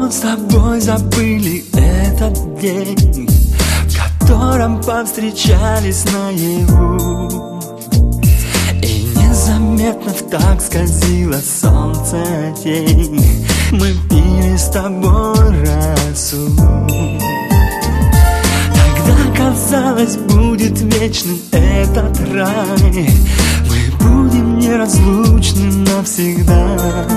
с тобой забыли этот день, в котором повстречались наяву. И незаметно втак скользило солнце тень. Мы пили с тобой росу. Тогда казалось, будет вечным этот рай. Мы будем неразлучны навсегда.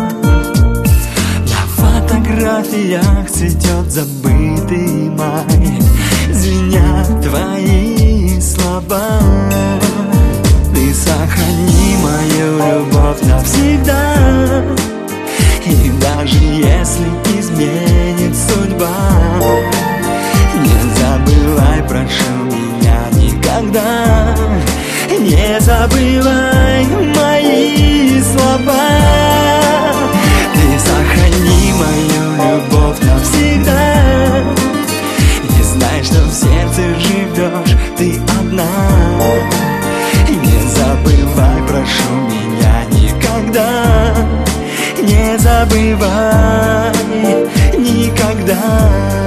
На фотографиях цветет забытый май. Звенят твои слова. Ты сохрани мою любовь навсегда. И даже если изменит судьба, не забывай, прошу меня никогда. Не забывай мои слова. Ты сохрани мою любовь навсегда. Не знай, что в сердце живешь ты одна. Не забывай, прошу меня никогда. Не забывай никогда.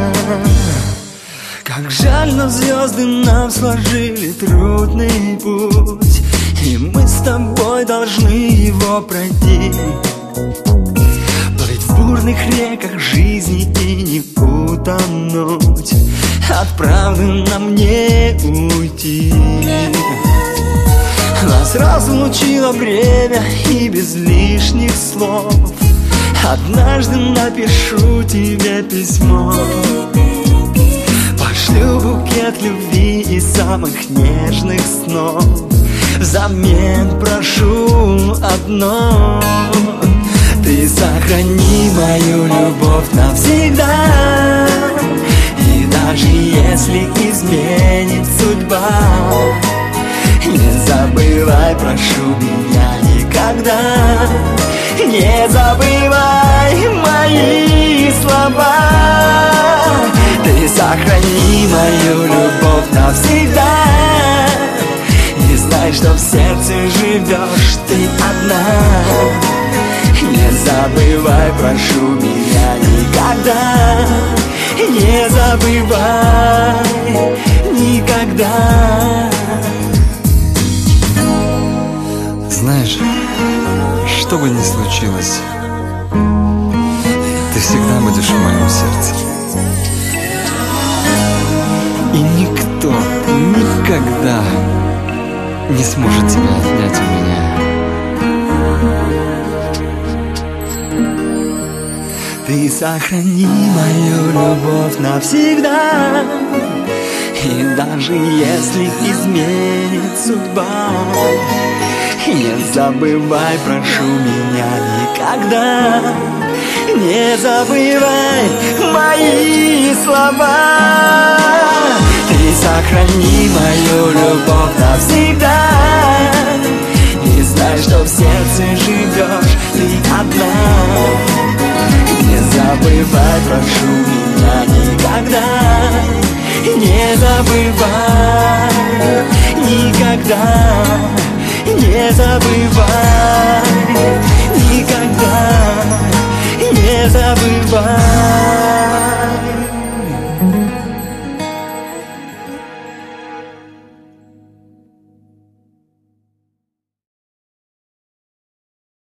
Как жаль, но звезды нам сложили трудный путь, и мы с тобой должны его пройти. Плыть в бурных реках жизни и не утонуть. От правды нам не уйти. Нас разлучило время, и без лишних слов однажды напишу тебе письмо. Пошлю букет любви и самых нежных снов. Взамен прошу одно: ты сохрани мою любовь навсегда. И даже если изменит судьба, не забывай, прошу меня никогда. Не забывай мои слова. Ты сохрани мою любовь навсегда. Не знай, что в сердце живешь ты одна. Не забывай, прошу меня никогда. Не забывай никогда. Знаешь, что бы ни случилось, ты всегда будешь в моем сердце. И никто никогда не сможет тебя отнять у меня. Ты сохрани мою любовь навсегда. И даже если изменит судьба, не забывай, прошу меня никогда. Не забывай мои слова. Ты сохрани мою любовь навсегда. Не знай, что в сердце живешь ты одна. Не забывай, прошу меня никогда. Не забывай никогда. Не забывай никогда. Не забывай.